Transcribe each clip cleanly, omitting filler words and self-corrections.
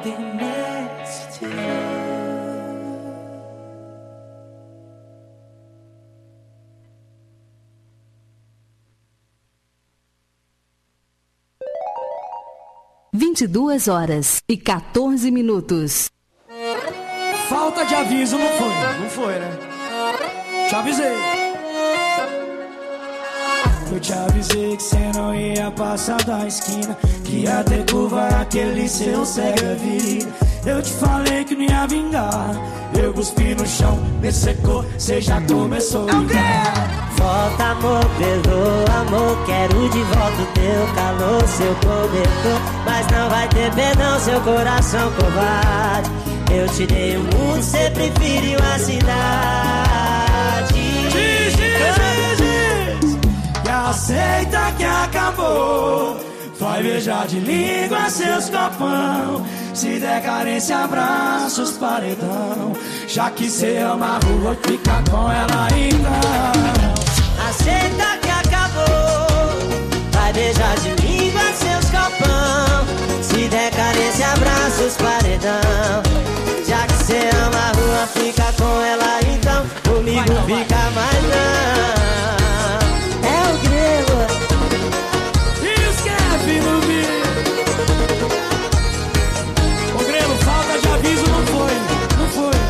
been next to you. Duas horas e 14 minutos. Falta de aviso, não foi? Não foi, né? Te avisei. Eu te avisei que cê não ia passar da esquina, que ia ter curva aquele seu cega vida. Eu te falei que não ia vingar. Eu cuspi no chão, me secou, cê já começou a ligar. Volta amor, perdoa amor, quero de volta o teu calor, seu cobertor. Mas não vai ter perdão, seu coração covarde. Eu te dei o mundo, cê preferiu a cidade. Diz, que aceita que acabou. Vai beijar de língua seus copão. Se der carência, abraça os paredão. Já que cê ama a rua, fica com ela então. Aceita que acabou. Vai beijar de língua seus copão. Se der carência, abraça os paredão. Já que cê ama a rua, fica com ela então. Comigo fica mais não. É o grego. Esquece no vídeo. Ô grego, falta de aviso, não foi. Não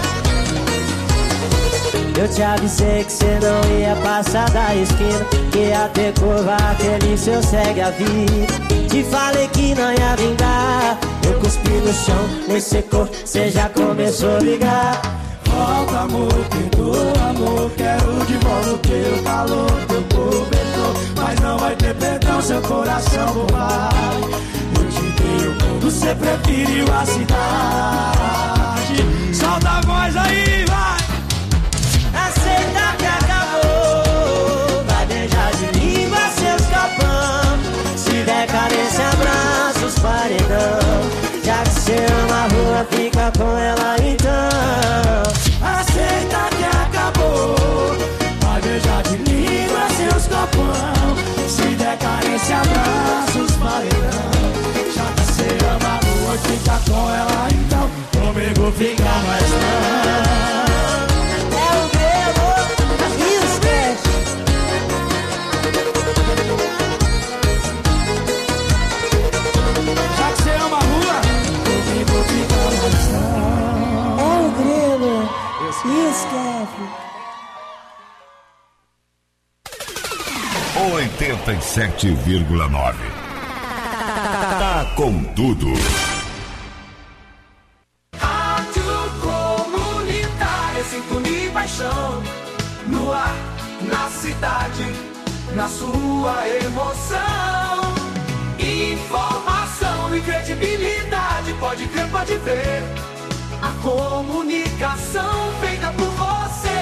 foi. Eu te avisei que cê não ia passar da esquina, que ia ter curva aquele seu segue a vida. Te falei que não ia vingar. Eu cuspi no chão, nem secou, cê já começou a ligar. Volta amor, perdoa amor, quero de volta o teu calor, teu cobertor. Mas não vai ter perdão, seu coração covarde. Eu te dei o mundo, cê preferiu a cidade. Solta a voz aí, vai! Aceita que acabou. Vai beijar de língua seus copão. Se der carência, abraça os paredão. Já que cê ama a rua, fica com ela então. Aceita que acabou. Vai beijar de língua seus copão. Se der carência, abraça os paredão. Já que cê ama a rua, fica com ela então. Comigo fica mais não. Esquece. 87,9. Tá com tudo. Rádio Comunitária, sintonia e paixão. No ar, na cidade, na sua emoção. Informação e credibilidade, pode crer, pode ver. A comunicação feita por você.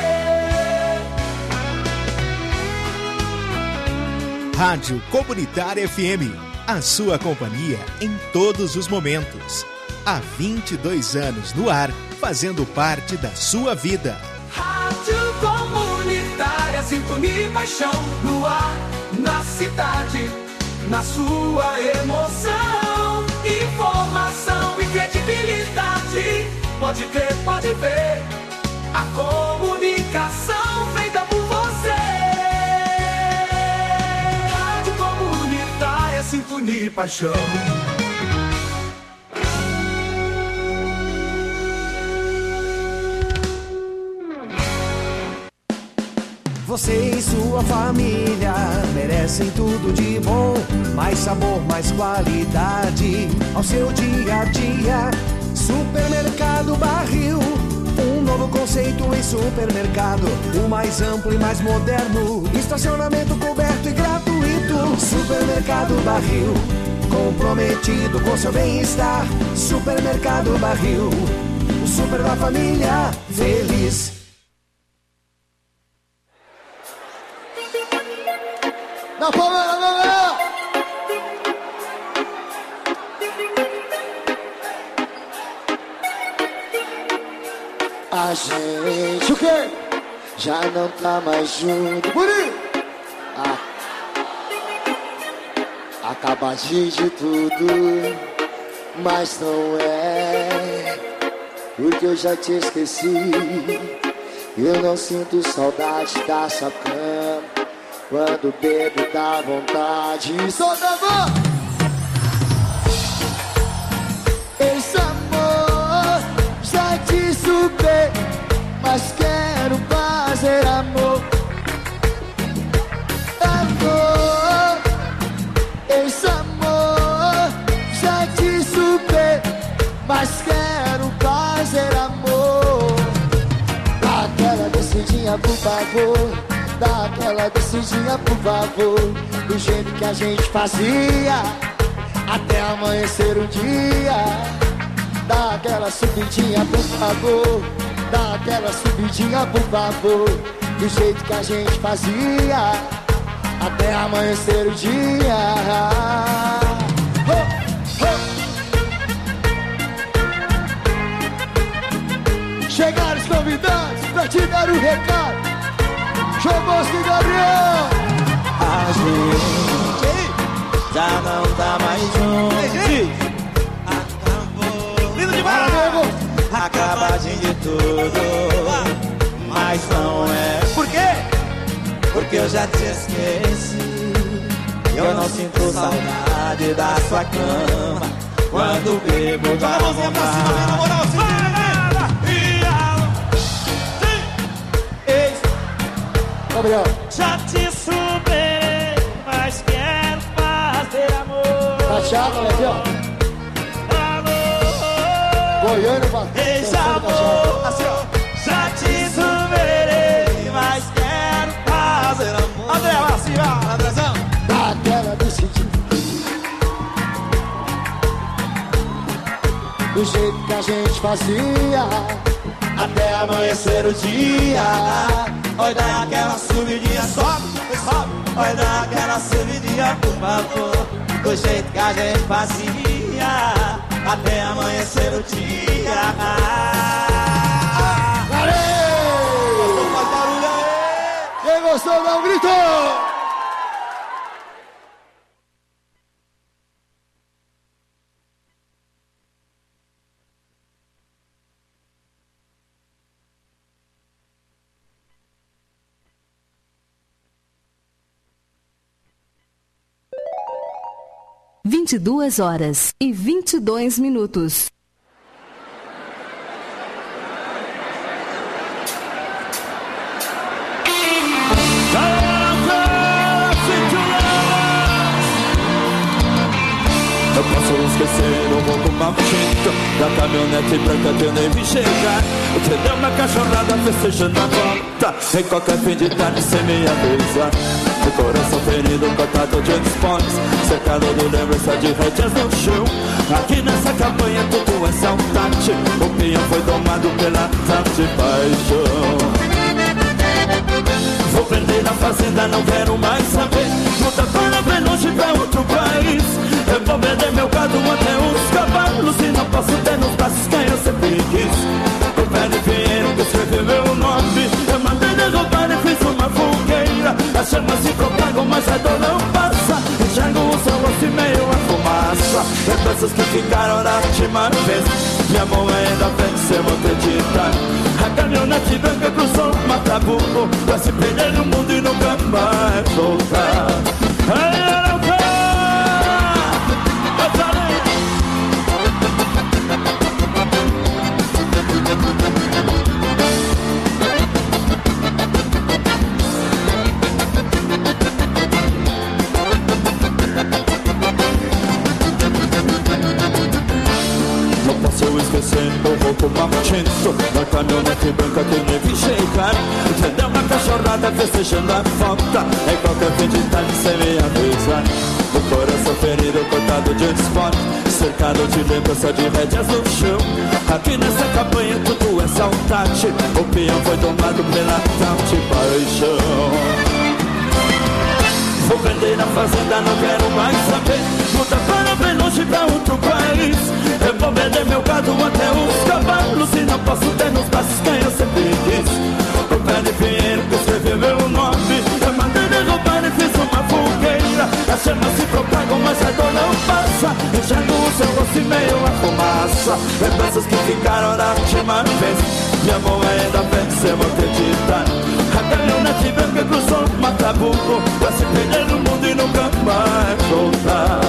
Rádio Comunitária FM, a sua companhia em todos os momentos. Há 22 anos no ar, fazendo parte da sua vida. Rádio Comunitária, sintonia e paixão. No ar, na cidade, na sua emoção. Informação e credibilidade, pode crer, pode ver. A comunicação feita por você. Rádio Comunitária, sintonia e paixão. Você e sua família merecem tudo de bom. Mais sabor, mais qualidade ao seu dia a dia. Supermercado Barril, um novo conceito em supermercado. O mais amplo e mais moderno, estacionamento coberto e gratuito. Supermercado Barril, comprometido com seu bem-estar. Supermercado Barril, o super da família feliz. Na palmeira, galera! A gente, o quê? Já não tá mais junto. Bonito! Acaba de tudo. mas não é, porque eu já te esqueci. Eu não sinto saudade da sua cama, quando bebo dá vontade. Solta a voz! Esse amor já te superei, mas quero fazer amor. Amor, esse amor já te superei, mas quero fazer amor. Dá aquela descidinha por favor, dá aquela descidinha por favor, do jeito que a gente fazia, até amanhecer o dia. Dá aquela subidinha por favor, dá aquela subidinha por favor, do jeito que a gente fazia, até amanhecer o dia. Chegaram os convidados pra te dar o recado. João Bosco e Gabriel. A gente já não tá mais junto. Acabou. Lindo demais, amigo. Acabadinho de tudo, mas não é. Por quê? Porque eu já te esqueci. Eu não sinto saudade da sua cama, quando bebo dá vontade. Pra cima, na moral, Gabriel. Já te superei, mas quero fazer amor. Cachaça, olha aqui, ó. Goiânia, amor, assim, ó. Já te superei, mas quero fazer amor. André, assim, ó. Andrezão. Dá aquela decidida, do jeito que a gente fazia, até amanhecer o dia. Oi, dá aquela subidinha, sobe, sobe. Oi, dá aquela subidinha, por favor, do jeito que a gente fazia, até amanhecer o dia. Gostou, faz barulho aí. Quem gostou, dá um grito. Vinte e 22h22. Eu posso esquecer o ronco maldito da caminhonete branca que eu nem vi chegar. Eu te dei uma cachorrada festejando a volta, em qualquer fim de tarde sem me avisar. O coração ferido, cortado de dispones, cercado de lembrança de rédeas no chão. Aqui nessa campanha tudo é saudade, o pinhão foi domado pela tarde de paixão. Vou prender na fazenda, não quero mais saber. Luta para bem longe pra outro país. Eu vou vender meu gado até os cavalos, e não posso ter nos braços quem eu sempre quis. O pé de Pinheiro que escreveu meu nome, eu mandei derrubar e fiz uma fogueira. As chamas se propagam, mas a dor não passa. Enxergo o seu rosto e meio a fumaça. Lembranças que ficaram da última vez, minha mão ainda venceu, vou acreditar. A caminhonete branca cruzou o Matabuco pra se perder no mundo e nunca mais voltar. Não posso esquecer o rouco maldito da caminhonete branca que nem vi chegar. Te deu uma cachorrada festejando a falta, em qualquer fim de tarde sem me avisar. O coração ferido, cortado de esporte, cercado de lembrança de rédeas no chão. Aqui nessa campanha tudo é saudade, o peão foi tomado pela tal de paixão. Vou vender na fazenda, não quero mais saber. Luta para bem longe pra outro país. Eu vou vender meu gado até os cavalos, e não posso ter nos braços quem eu sempre quis. O pé de Pinheiro que escreveu meu nome, eu mandei derrubar e fiz uma fogueira. As chamas se propagam, mas a dor não passa. Enxergo o seu rosto e meio a fumaça. Lembranças que ficaram da última vez. Meu amor ainda vem, cê vou acreditar. A caminhonete branca cruzou o Macabuco pra se perder no mundo e nunca mais voltar.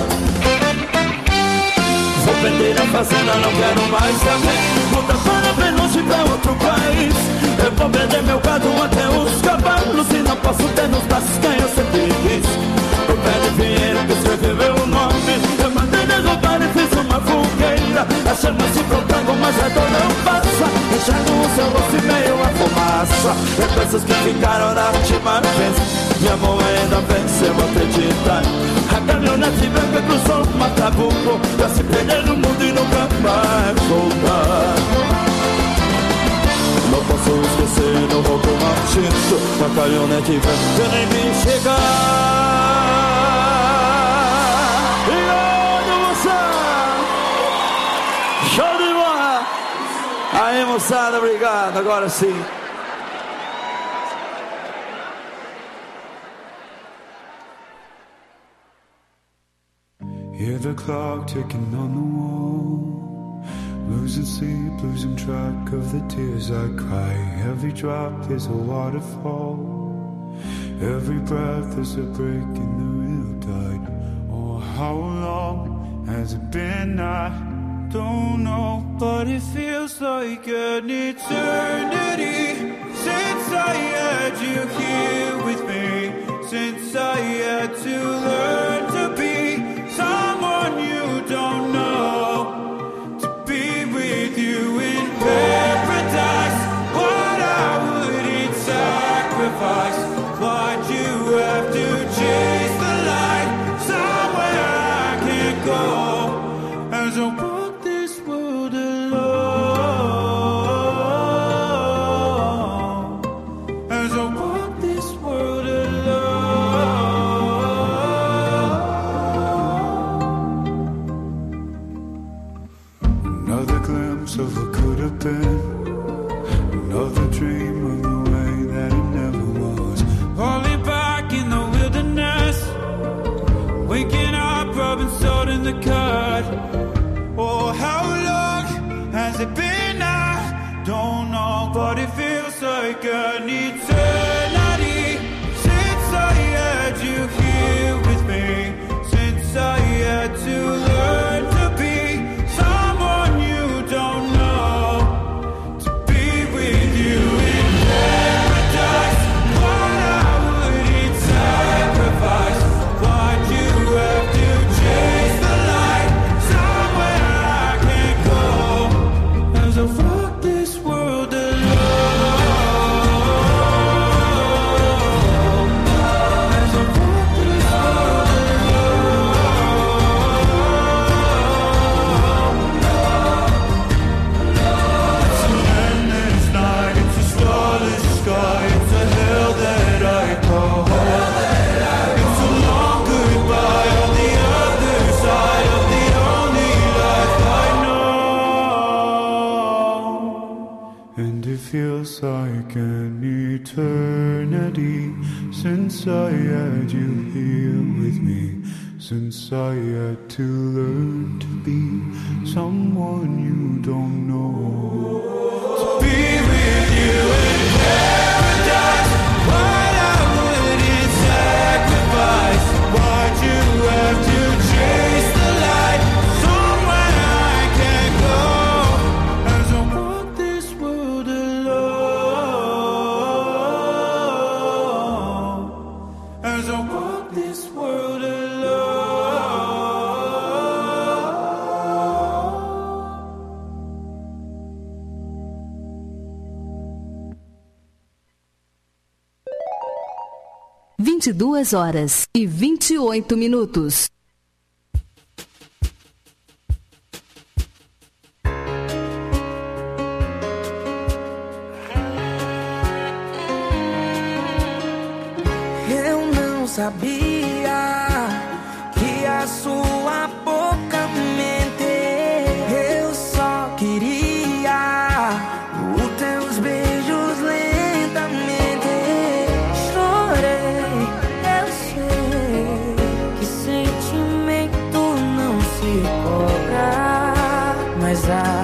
Vou vender a fazenda, não quero mais saber. Mudar para bem longe pra outro país. Eu vou vender meu gado até os cavalos. E não posso ter nos braços quem eu sempre quis. O pé de dinheiro que escreveu meu nome. Eu mandei derrubar e fiz uma fogueira. A chama se propagam, mas a dor não passa. Enxergo o seu rosto e meio a fumaça. Lembranças que ficaram da última vez. Minha mão ainda vem, cê vou acreditar. A caminhonete branca cruzou o Macabuco pra se perder no mundo e nunca mais voltar. Não posso esquecer, não vou tomar tinto. A caminhonete branca nem me chegar. E olha, moçada, show de bola. Aí, moçada, obrigado, agora sim. Hear the clock ticking on the wall. Losing sleep, losing track of the tears I cry. Every drop is a waterfall. Every breath is a break in the real tide. Oh, how long has it been? I don't know, but it feels like an eternity since I had you here with me. Since I had to learn to be someone you don't know, to be with you in paradise. What I wouldn't sacrifice. Why'd you have to chase the light somewhere I can't go? As I walk this world alone, as I walk this world alone. Another glimpse of what could have been. Another dream of the way that it never was. Falling back in the wilderness. Waking up, rubbing salt in the cut. Oh, how long has it been? I don't know, but it feels like an eternity since I had you here with me. Since I had to learn to be someone you don't know, to be with you in paradise. What I wouldn't sacrifice. Why'd you have to chase the light somewhere I can't go? As I walk this world alone, as I walk this world alone. It's an endless night, it's a starless sky, it's a hell that I call home. It's a long goodbye on the other side of the only life I know. And it feels like an eternity since I had you here with me. Since I had to learn to be someone you don't know. To be with you in paradise. What I wouldn't sacrifice. Why'd you have to chase the light somewhere I can't go? As I walk this world alone, as I walk this world alone. Vinte e 22h28. Eu não sabia que a sua boca mente. Eu só queria os teus beijos lentamente. Chorei, eu sei que sentimento não se cobra, mas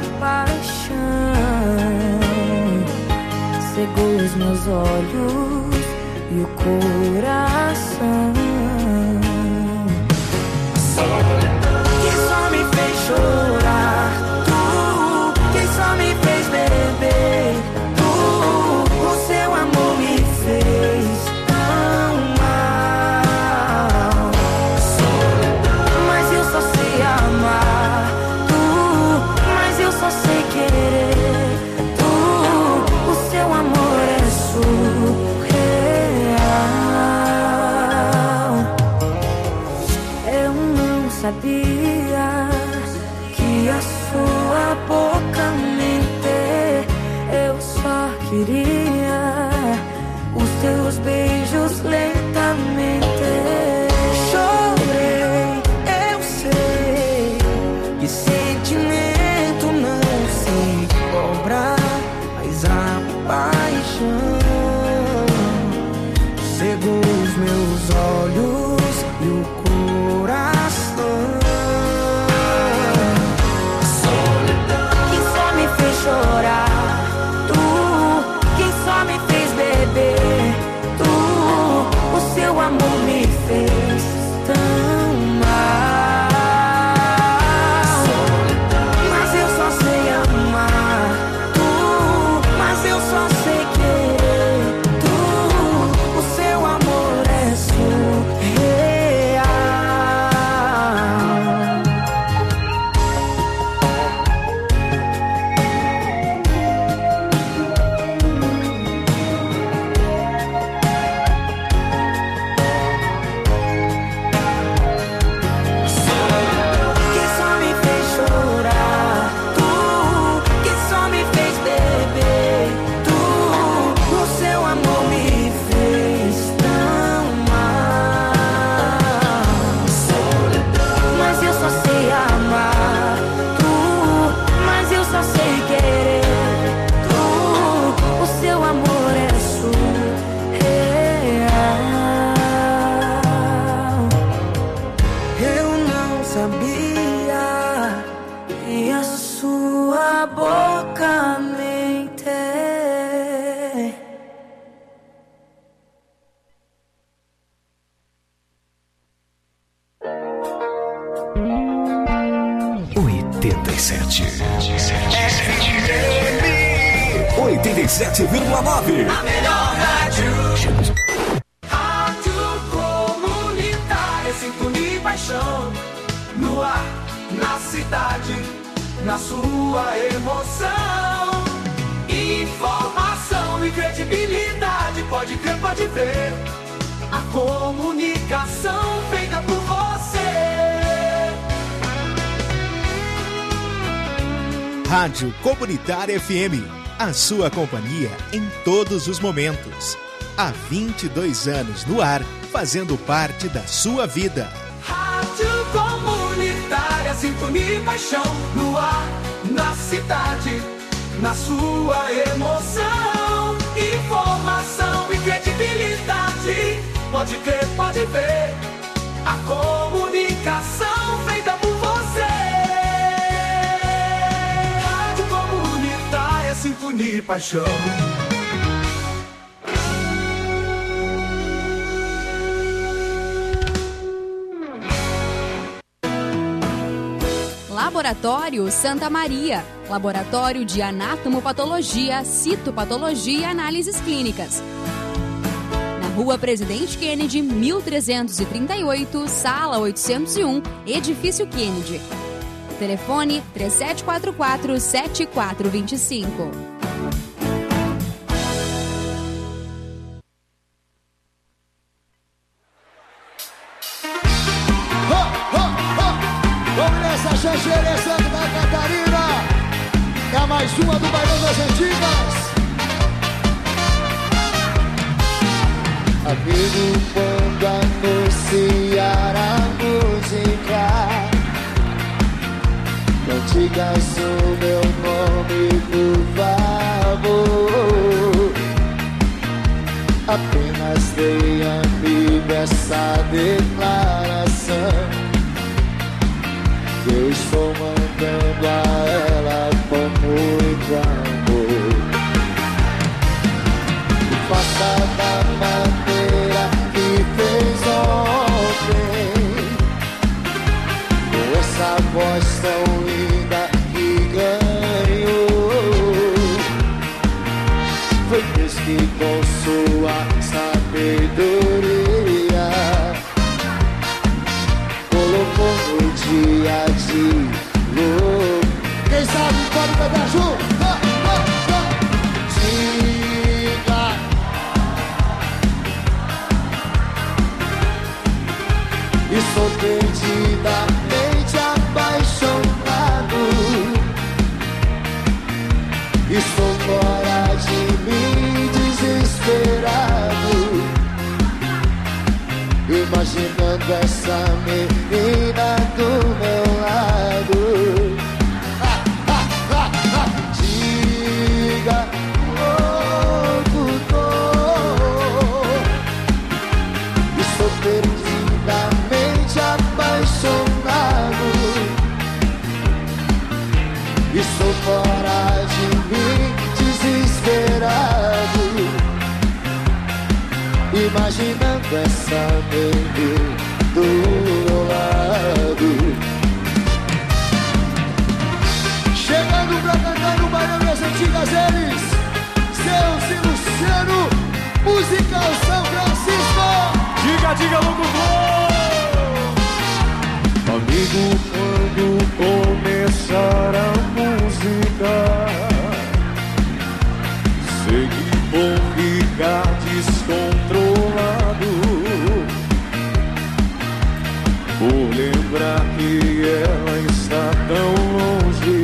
meus olhos e o coração. Que só me fez chorar, tu, que só me fez beber, tu, o seu amor me fez tão mal. Mas eu só sei amar, tu, mas eu só sei querer, tu, o seu amor é surreal. Eu não sabia que a sua boca mente, eu só queria os teus beijos lentamente. Chorei, eu sei que sentimento não se cobra, mas a paixão cegou os meus olhos e o coração. Que só me fez chorar, tu, que só me fez beber, tu, o seu amor me fez tão mal. Mas eu só sei amar, tu, mas eu só sei querer, tu, o seu amor é surreal. Que só me fez chorar, tu, que só me fez beber, tu, o seu amor me fez tão mal. Mas eu só sei amar, tu, mas eu só sei querer, tu, o seu amor é surreal. Eu não sabia que a sua boca mente. 87,9. A melhor rádio. Rádio comunitária, sintonia e paixão. No ar, na cidade, na sua emoção. Informação e credibilidade, pode crer, pode ver. A comunicação feita por você. Rádio Comunitária FM, a sua companhia em todos os momentos. Há 22 anos no ar, fazendo parte da sua vida. Rádio Comunitária, sintonia e paixão. No ar, na cidade, na sua emoção. Informação e credibilidade, pode crer, pode ver. A comunicação feita por você. Rádio Comunitária, sintonia e paixão. Laboratório Santa Maria, laboratório de anatomopatologia, citopatologia e análises clínicas. Na Rua Presidente Kennedy, 1338, Sala 801, Edifício Kennedy. Telefone 3744-7425. Vamos nessa, Xanxerê, Santa Catarina. É mais uma do Bailão das Antigas. Amigo, quando anunciar a música, não digas o meu nome, por favor. Apenas dei amigo essa declaração. Eu estou mandando a ela com muito amor. Por voz tão linda que ganhou. Foi Deus que com sua sabedoria colocou no dia de louco. Quem sabe pode cantar junto. Diga. Estou perdidamente apaixonado. Estou fora de mim, desesperado, imaginando essa menina do meu lado. Diga, estou perdidamente apaixonado. Estou fora de mim, desesperado, imaginando essa menina do meu lado. Chegando pra cantar no Baião das Antigas, eles, Zeus e Luciano, Musical São Francisco. Diga, diga, locutor! Amigo, quando começar a música, sei que vou ficar descontrolado, por lembrar que ela está tão longe,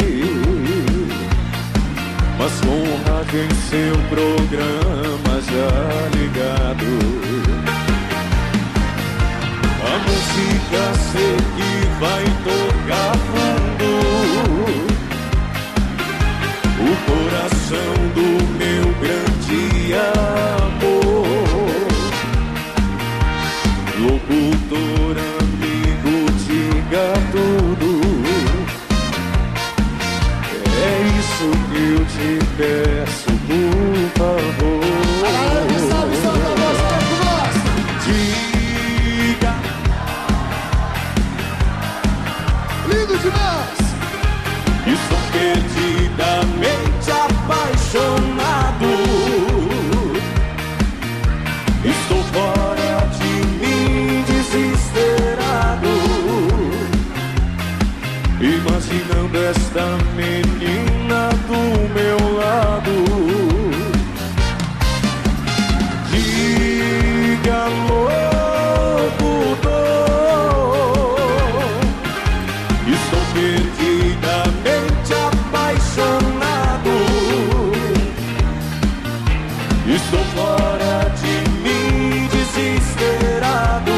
mas com rádio em seu programa já ligado. A música sei que vai tocar fundo, o coração do meu grande amor. Locutor, amigo, diga tudo. É isso que eu te peço, por favor. A galera que sabe, solta a voz, canta com nós. Diga. Lindo demais. Estou perdidamente apaixonado. Estou fora de mim, desesperado, imaginando esta menina do meu lado. Diga, locutor, estou perdidamente apaixonado. Estou fora de mim, desesperado,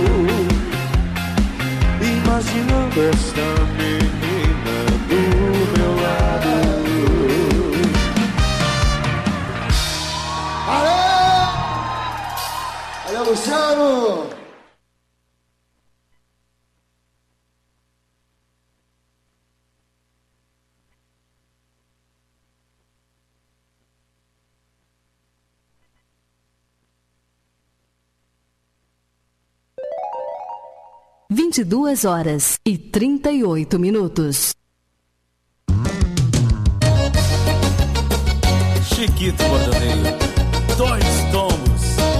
imaginando esta menina do meu lado. Valeu! Valeu, Luciano! Vinte e 22h38. Chiquito Bordoneio, 2 tomos.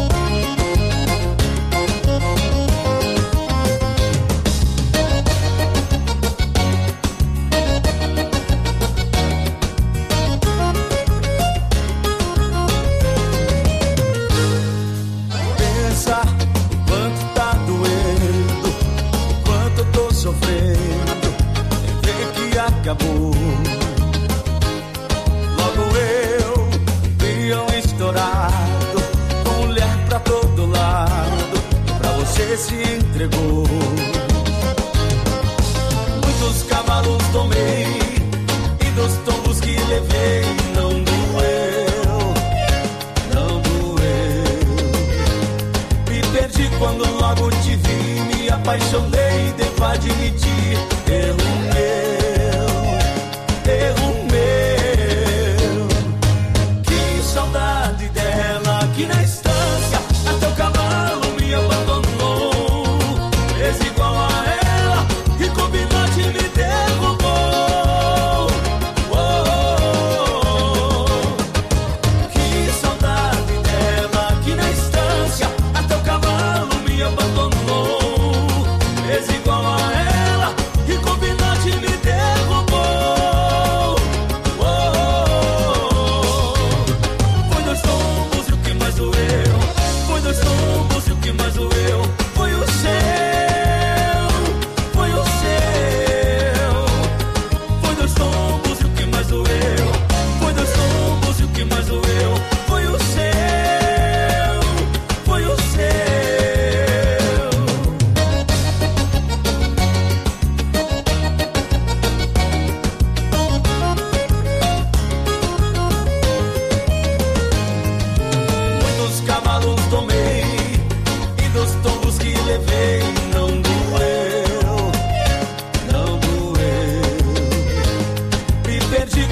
Pensa quanto tá doendo, quanto eu tô sofrendo, ver que acabou. Logo eu, peão estourado, com mulher pra todo lado, pra você se entregou. Muitos cavalos tomei, e dos tombos que levei não doeu, não doeu. Me perdi quando logo te vi, me apaixonei, devo admitir, erro meu. Que saudade dela, que na estância até o cavalo me abandonou. Fez igual a ela, e combinante me deu.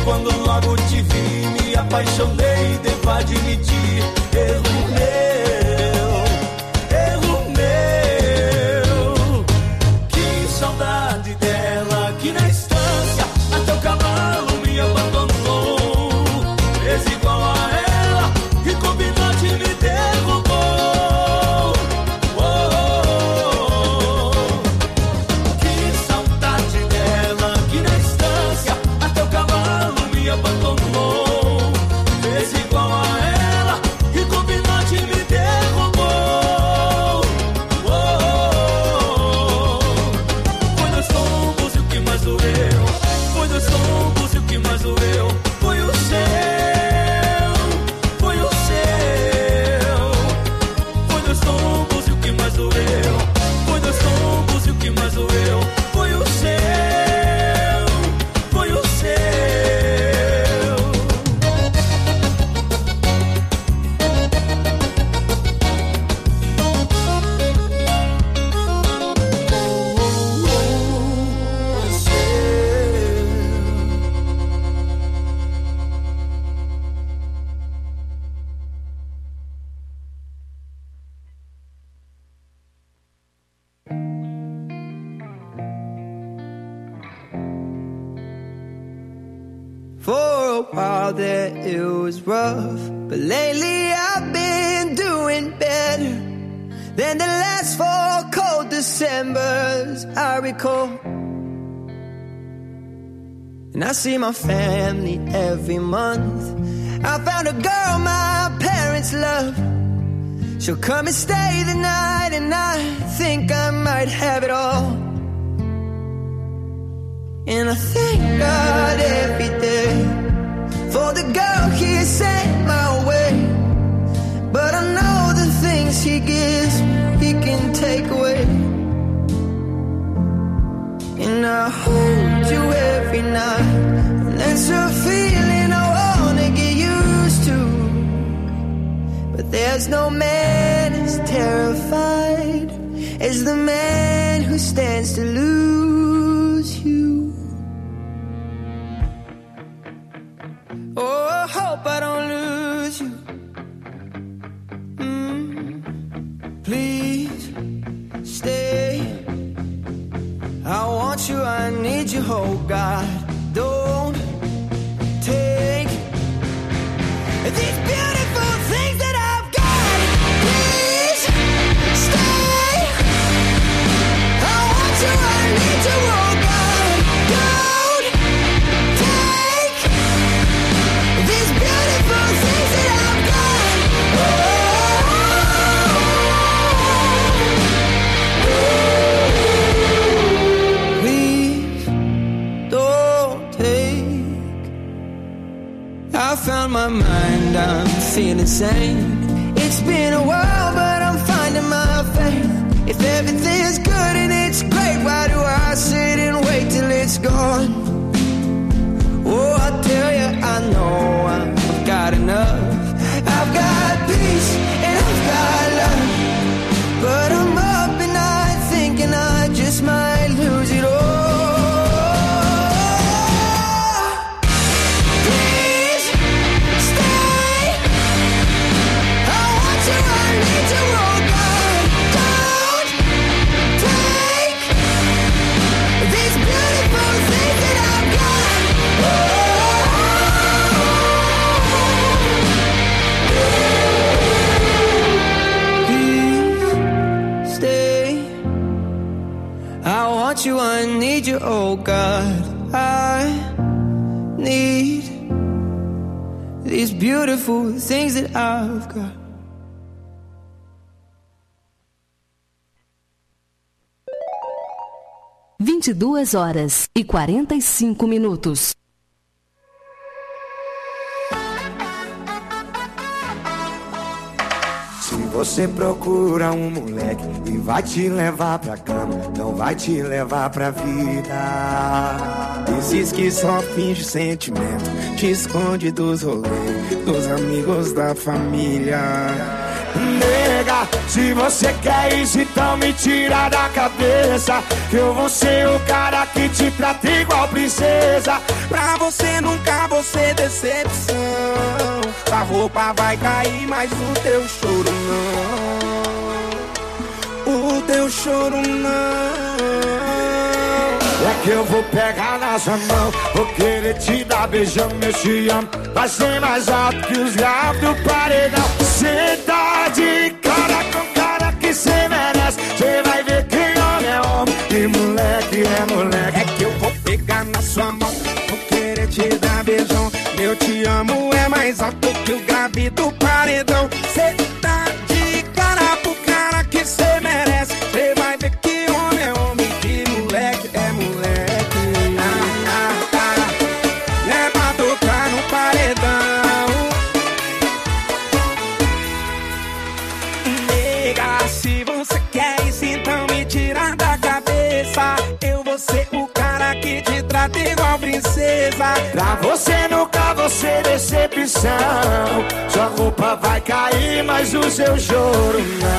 quando logo te vi, me apaixonei, devo admitir. Erro meu. Que saudade dela, que na estância até o cavalo me abandonou. Fez igual a ela e combinou de me derrubou. Que saudade dela, que na estância até o cavalo me abandonou. Fez igual a ela e combinou de me derrubou. Foi dois tombos e o que mais doeu. Foi dois tombos e o que mais doeu. Foi o seu. Foi o seu. Foi dois tombos e o que mais doeu. Foi dois tombos e o que mais doeu. Foi o seu. Foi o seu. For a while there it was rough, but lately I've been doing better than the last 4 cold Decembers I recall. And I see my family every month. I found a girl my parents love. She'll come and stay the night, and I think I might have it all. And I thank God every day for the girl He sent my way. But I know the things He gives He can take away. And I hold you every night, and that's a feeling I wanna get used to. But there's no man as terrified as the man who stands to lose you. Oh, I hope I don't lose you. Please stay. I want you, I need you, oh God. Don't take these beautiful things that I've got. Please stay. I want you, I need you, oh God. Don't take these beautiful things that I've got. Please don't take. I found my mind, I'm feeling sane. It's been a while, but I'm finding my faith. If everything's good and it's great, why do I sit and wait till it's gone? Oh, I tell you, I know I've got enough. I've got peace and I've got love. But I'm up at night thinking I just might lose it all. Please stay. I want you, I need you, oh God. Don't take these beautiful things that I've got. Please stay. I want you, I need you, oh God. I need these beautiful things that I've got. Vinte e 22h45. Se você procura um moleque e vai te levar pra cama, não vai te levar pra vida. Diz que só finge sentimento, te esconde dos rolês, dos amigos, da família. Nega, Nega, se você quer isso, então me tira da cabeça que eu vou ser o cara que te trata igual princesa. Pra você nunca vou ser decepção. A roupa vai cair, mas o teu choro não. O teu choro não. É que eu vou pegar na sua mão, vou querer te dar beijão, eu te amo. Vai ser mais alto que os graves do paredão. Cê tá de cara com cara que cê merece. Cê vai ver que homem é homem e moleque é moleque. É que eu vou pegar na sua mão, vou querer te dar beijão. Eu te amo é mais alto que o grave do paredão. Cê tá de cara pro cara que cê merece. Cê vai ver que homem é homem e moleque é moleque. É pra tocar no paredão. Nega, se você quer isso, então me tira da cabeça. Eu vou ser o cara que te trata igual princesa. Pra você nunca vou ser decepção. Sua roupa vai cair, mas o seu choro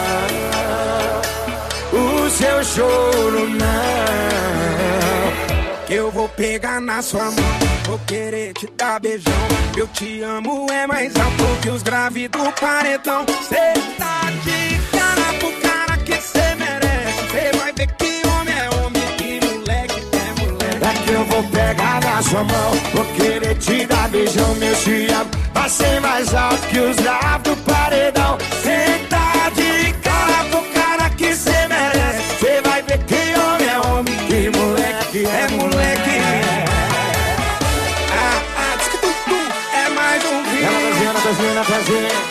não. O seu choro não. Que eu vou pegar na sua mão, vou querer te dar beijão. Eu te amo é mais alto que os graves do paredão. Cê tá de cara pro cara que cê merece. Cê vai ver que homem é homem e moleque é moleque. É que eu vou pegar na sua mão, vou querer te dar beijão, meu te amo. Vai ser mais alto que os graves do paredão. Cê tá de cara pro cara que cê merece. Cê vai ver que homem é homem e moleque é moleque. É mais um vídeo. Ela fazendo, fazendo.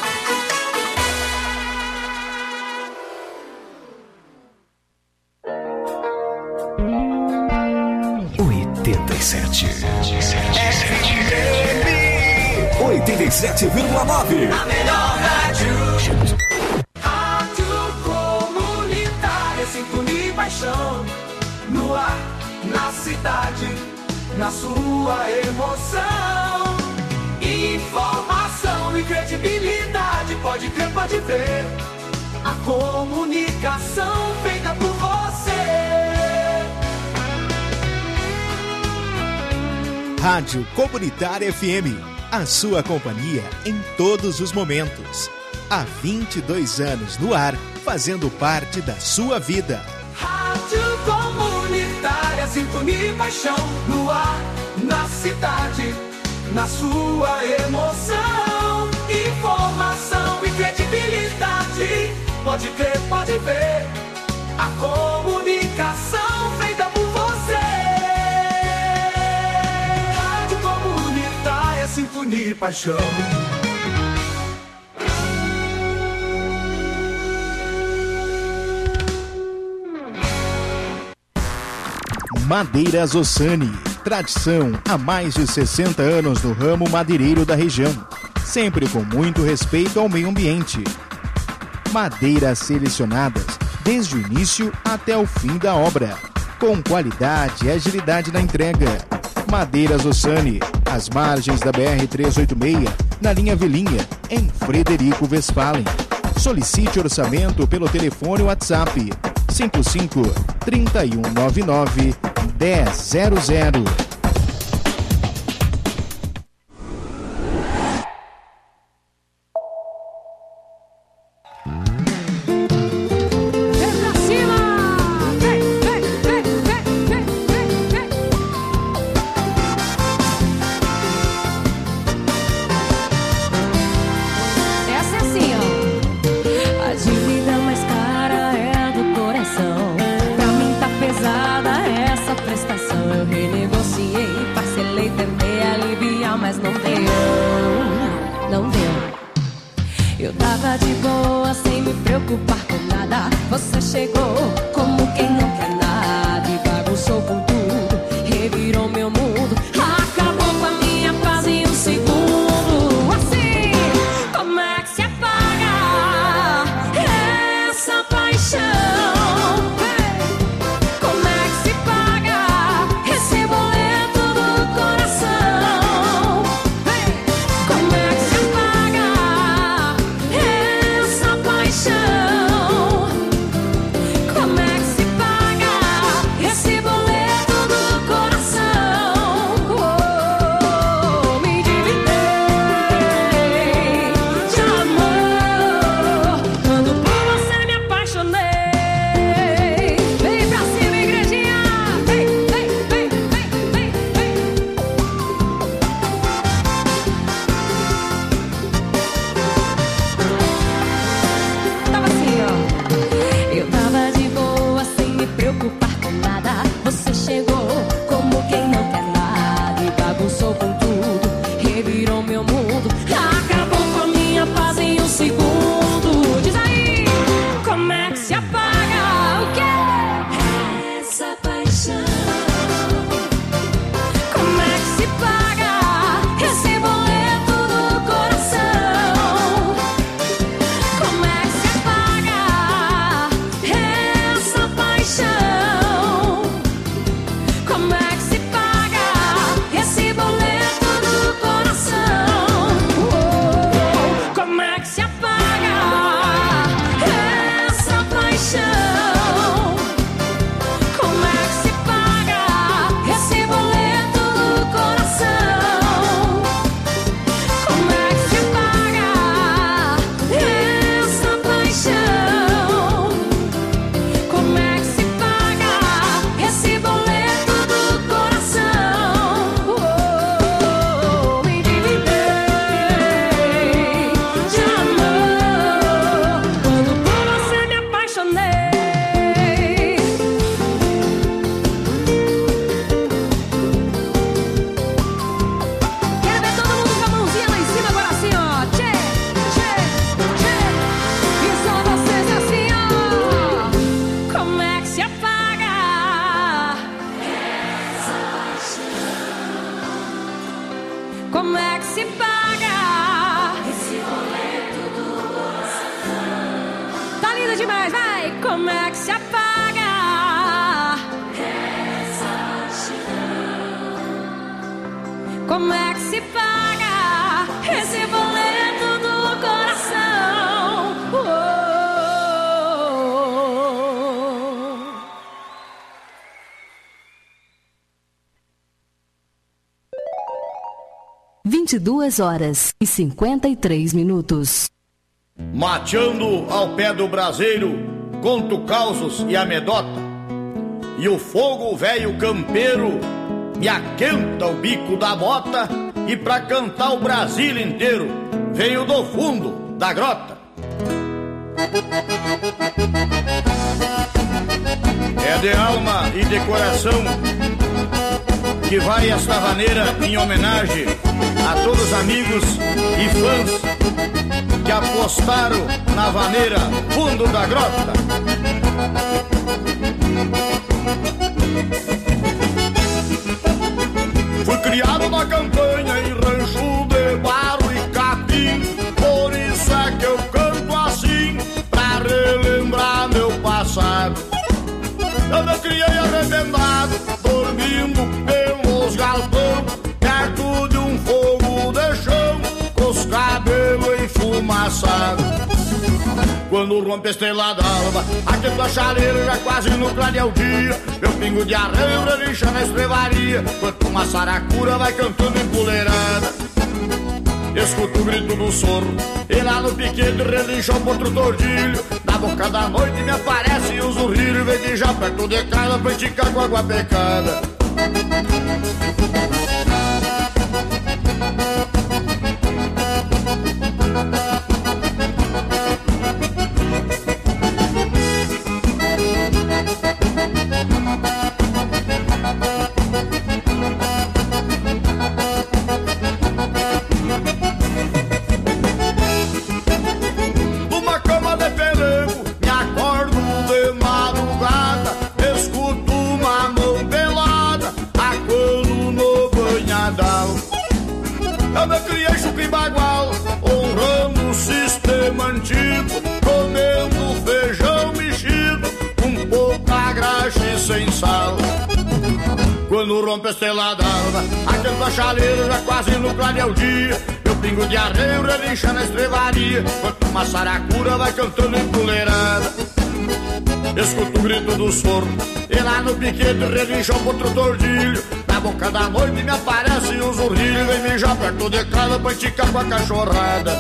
87,9. A melhor rádio. Rádio comunitária, sintonia e paixão. No ar, na cidade, na sua emoção. Informação e credibilidade, pode crer, pode ver. A comunicação feita por você. Rádio Comunitária FM, a sua companhia em todos os momentos. Há 22 anos no ar, fazendo parte da sua vida. Rádio Comunitária, sintonia e paixão. No ar, na cidade, na sua emoção. Informação e credibilidade, pode crer, pode ver. A comunicação feita por você. Rádio Comunitária, sintonia e paixão. Madeiras Ossani, tradição há mais de 60 anos no ramo madeireiro da região, sempre com muito respeito ao meio ambiente. Madeiras selecionadas desde o início até o fim da obra, com qualidade e agilidade na entrega. Madeiras Ossani, às margens da BR-386, na linha Vilinha, em Frederico Westphalen. Solicite orçamento pelo telefone WhatsApp 55 3199 1000. Paixão. Como é que se paga esse boleto do coração? Tá lindo demais, vai! Como é que se apaga essa paixão? Como é que se paga esse boleto do coração? Oh. 22h53. Mateando ao pé do braseiro, conto causos e amedota, e o fogo velho campeiro me aquenta o bico da bota, e pra cantar o Brasil inteiro venho do fundo da grota. É de alma e de coração que vai esta vaneira em homenagem a todos os amigos e fãs que apostaram na vaneira fundo da grota. Fui criado na campanha em rancho de barro e capim, por isso é que eu canto assim, pra relembrar meu passado. Eu me criei arrebentado, dormindo pelos galpão, perto de um fogo de chão, com os cabelos enfumaçados. Quando rompe a estrela d'alva, aquele da chaleira já quase no clarear o dia, meu pingo de arreio relincha na estrevaria, enquanto uma saracura vai cantando empoleirada. Escuto o grito do sorro, e lá no piquete relincha o potro tordilho. Na boca da noite me aparece o zurrilho, vem de já perto de casa pra esticar com água pecada. Eu me criei chucro e bagual, honrando o sistema antigo, comendo feijão mexido, com pouca graxa e sem sal. Quando rompe a estrela d'alva, aquele da chaleira já quase no clarear o dia, meu pingo de arreio relincha na estrevaria, enquanto uma saracura vai cantando empoleirada. Escuto o grito do sorro, e lá no piquete relincha o potro tordilho. Na boca da noite me aparece o zurrilho, vem mijar perto de casa pra esticar com a cachorrada.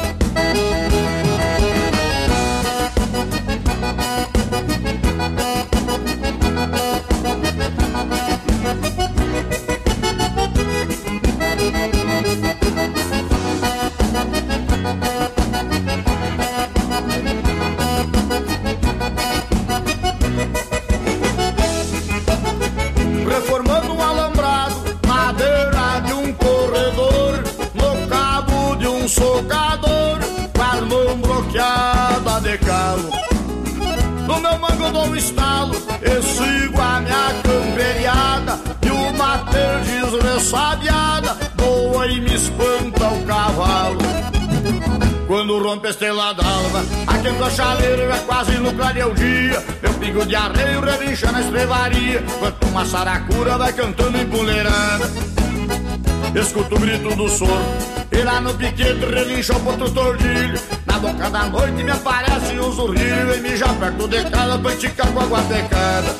Reformando um alambrado na beira de um corredor, no cabo de um socador, com a mão bloqueada de calo. No meu mango dou um estalo e sigo a minha camperiada, e uma perdiz ressabiada voa e me espanta o cavalo. Quando rompe a estrela d'alva, aquele da chaleira já quase no clarear o dia, meu pingo de arreio relincha na estrevaria, enquanto uma saracura vai cantando empoleirada. Escuto o grito do sorro, e lá no piquete relincha o potro tordilho. Na boca da noite me aparece o zurrilho, e mijar perto de casa pra esticar com água pecada.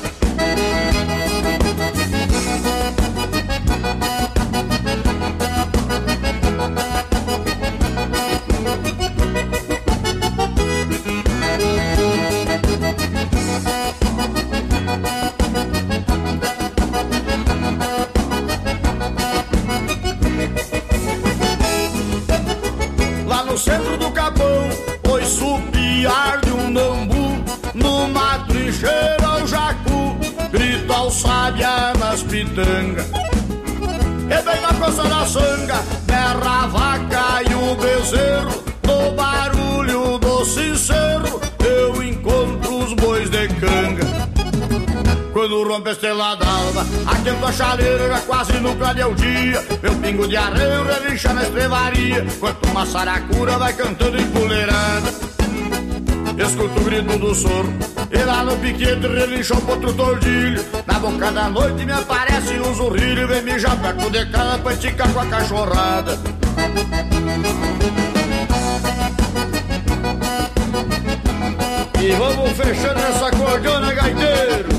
No centro do capão, ouço piar de um nambu, numa trincheira o jacu grita ao sabiá nas pitangas. E bem na costa da sanga, berra a vaca e o bezerro, no barulho do sincero eu encontro os bois de canga. quando rompe a estrela d'alva. Aquento a chaleira, já quase nunca deu dia. Meu pingo de arreio relincha na estrevaria, enquanto uma saracura vai cantando empoleirada. Escuto o grito do soro, e lá no piquete relincha o potro tordilho. Na boca da noite me aparece um zurrilho, vem mijar perto de casa pra esticar com a cachorrada. E vamos fechando essa cordona, gaiteiro.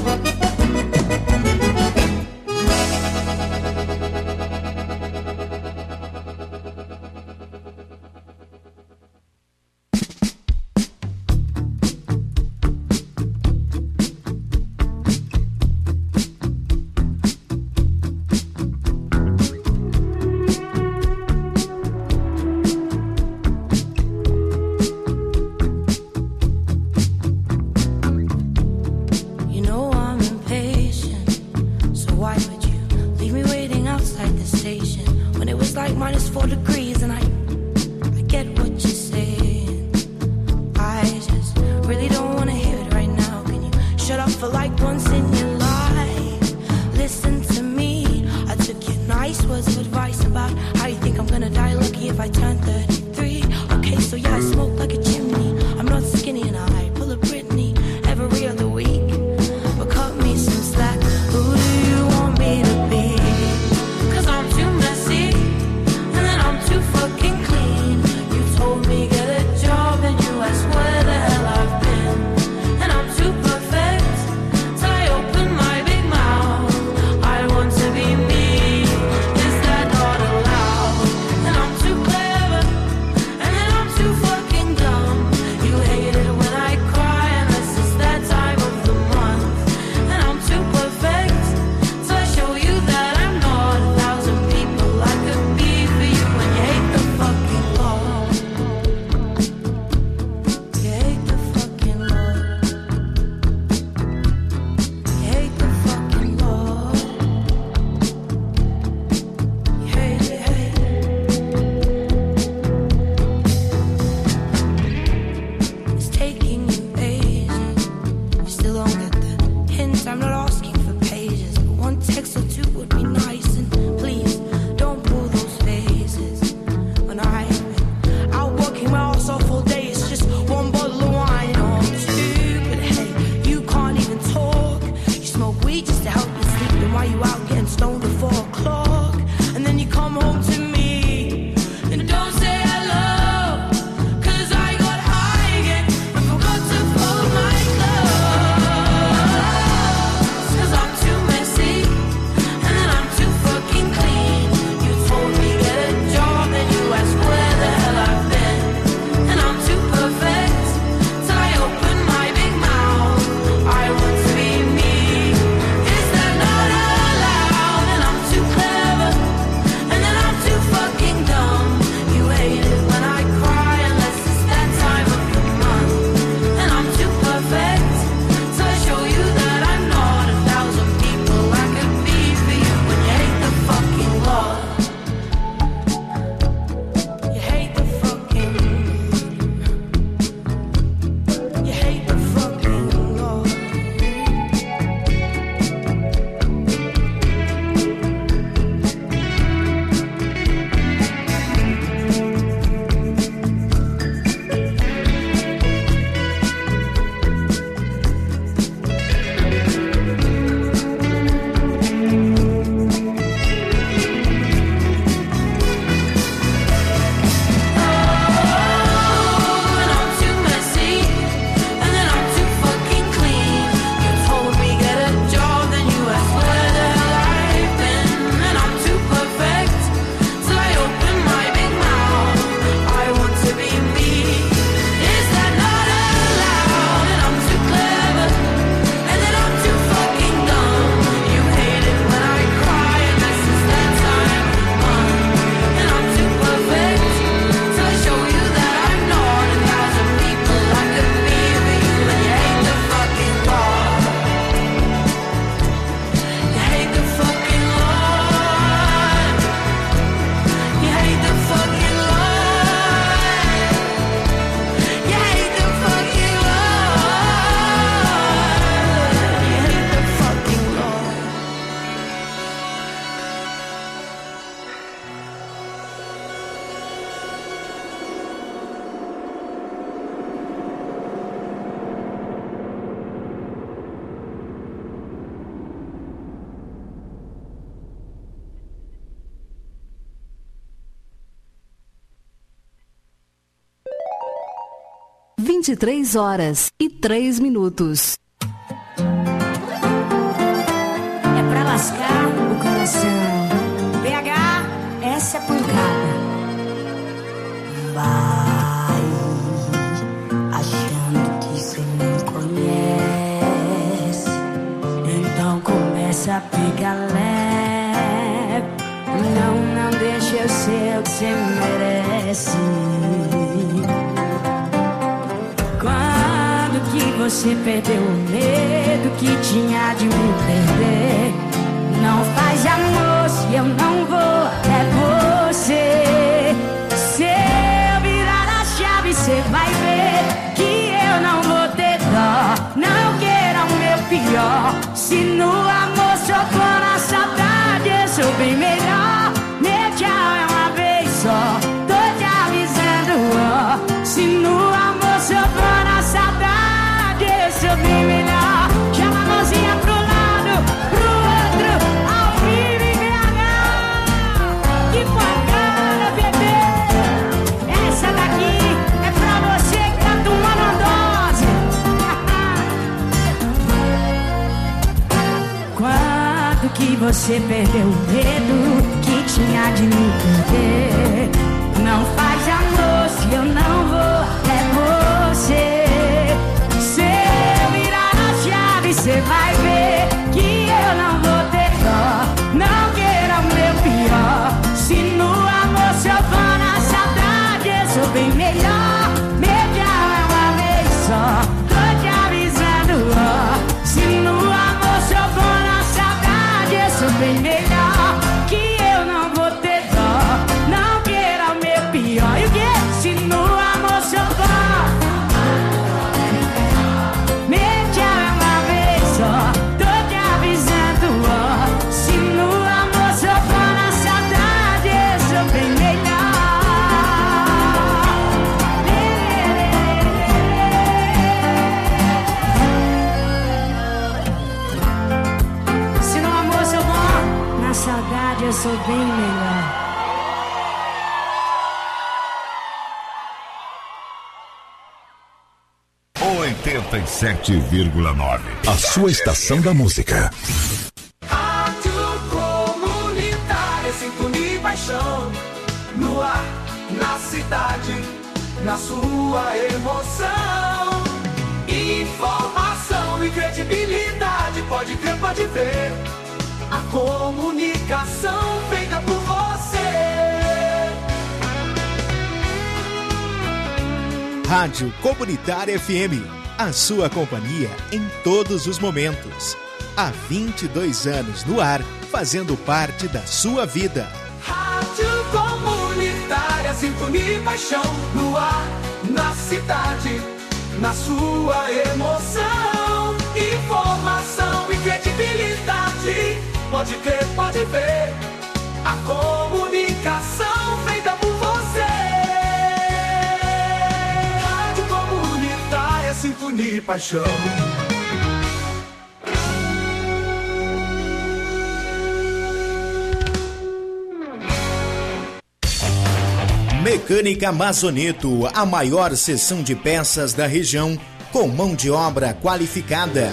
Too fucking dumb. 23h03. É pra lascar o coração. PH, essa é pancada. Vai achando que você não conhece, então começa a pegar leve. Não deixa eu ser o que você merece. Quando que você perdeu o medo que tinha de me perder? Não faz amor se eu não vou, é você. Se eu virar a chave, você vai ver que eu não vou ter dó. Não queira o meu pior. Se no amor sou for na saudade, eu sou bem melhor. Meu tchau é uma vez só, tô te avisando, ó. Se no amor sou for na saudade, eu sou bem melhor. Chama a mãozinha pro lado, pro outro, ao vivo e BH. Que pancada, bebê. Essa daqui é pra você que tá tomando a dose. Quando que você perdeu o medo que tinha de me perder? Não faz amor se eu não vou, é você. Se eu virar a chave, você vai ver que eu não vou ter dó. Não queira o meu pior. Se no amor se eu for na saudade, eu sou bem melhor. Meu tchau é uma vez só, tô te avisando, ó. Se no amor se eu for na saudade, eu sou bem melhor. Que eu não vou ter dó. Não queira o meu pior. E o que? Se no amor se eu for, meu tchau é uma vez só, tô te avisando, ó. Se no amor se eu for na saudade, eu sou bem melhor. Se no amor se eu for na saudade, eu sou bem melhor. A sua estação da música. Rádio Comunitária, sintonia e paixão. No ar, na cidade, na sua emoção. Informação e credibilidade, pode crer, pode ver. A comunicação feita por você. Rádio Comunitária FM, a sua companhia em todos os momentos. Há 22 anos no ar, fazendo parte da sua vida. Rádio Comunitária, sintonia e paixão. No ar, na cidade, na sua emoção. Informação e credibilidade, pode crer, pode ver. A comunicação feita por você. Rádio Comunitária, sintonia e paixão. Mecânica Mazoneto, a maior seção de peças da região, com mão de obra qualificada.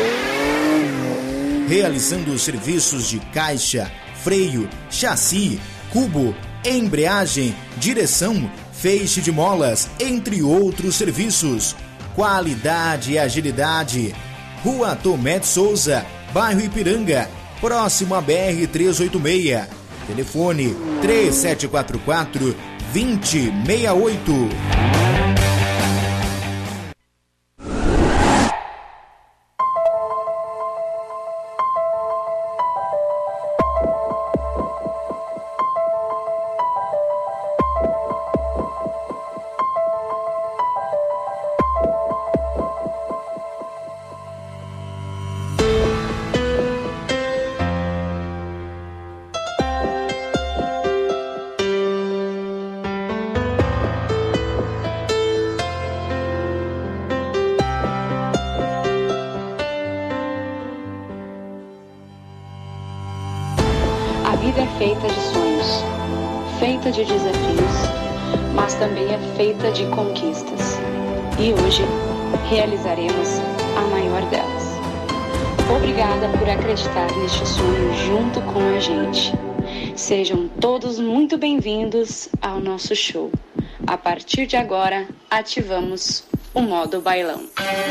Realizando serviços de caixa, freio, chassi, cubo, embreagem, direção, feixe de molas, entre outros serviços. Qualidade e agilidade. Rua Tomé de Souza, bairro Ipiranga, próximo à BR-386. Telefone 3744-2068. A vida é feita de sonhos, feita de desafios, mas também é feita de conquistas. E hoje realizaremos a maior delas. Obrigada por acreditar neste sonho junto com a gente. Sejam todos muito bem-vindos ao nosso show. A partir de agora, ativamos o modo bailão.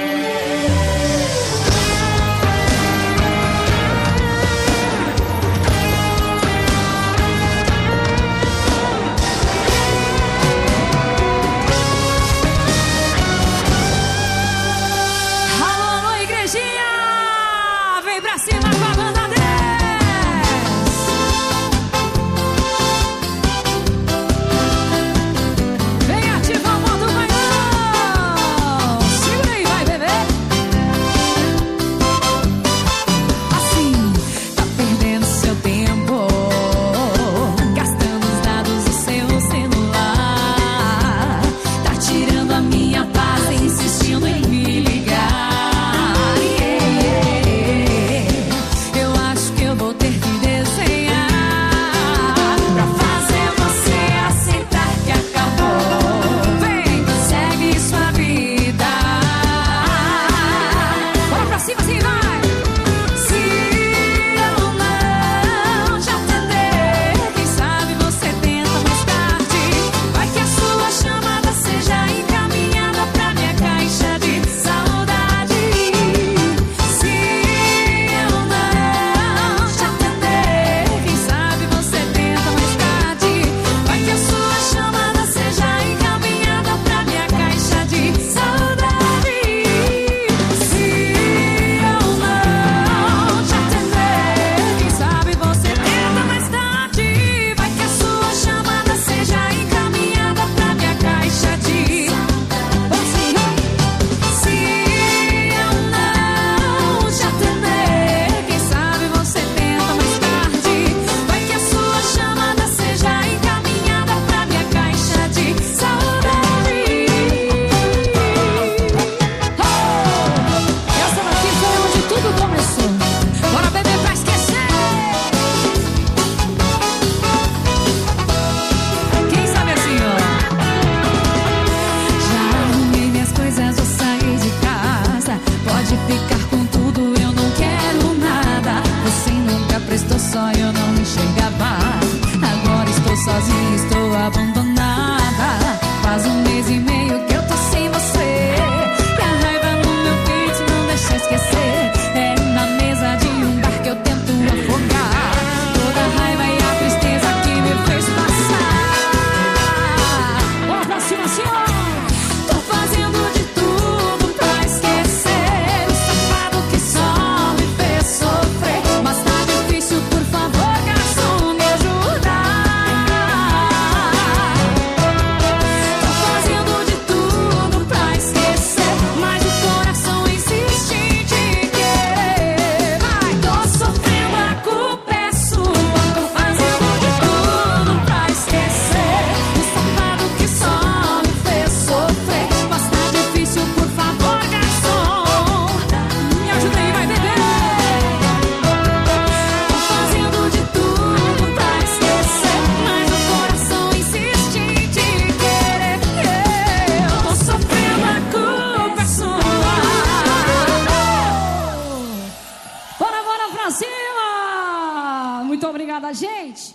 Obrigada, gente.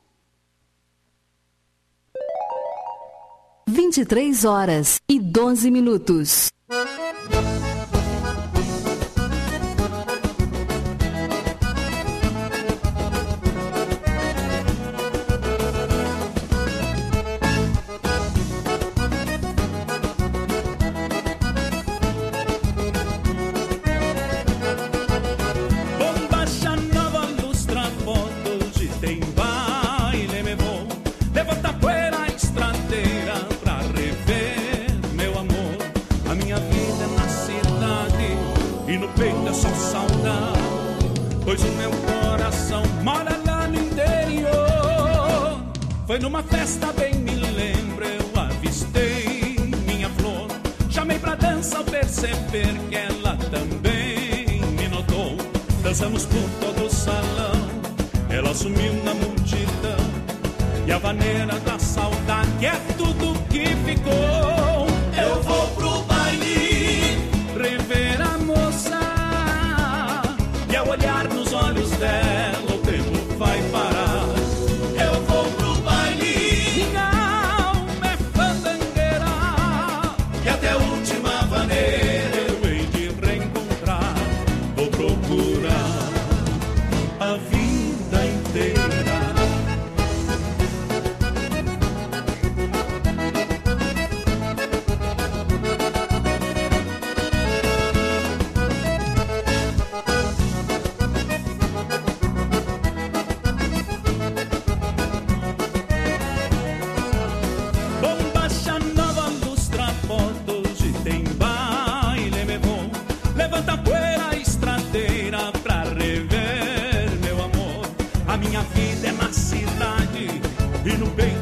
23h12. Pois o meu coração mora lá no interior. Foi numa festa, bem me lembro, eu avistei minha flor. Chamei pra dança ao perceber que ela também me notou. Dançamos por todo o salão, ela sumiu na multidão. E a vaneira da saudade é tudo que ficou. Eu vou pro baile no peito.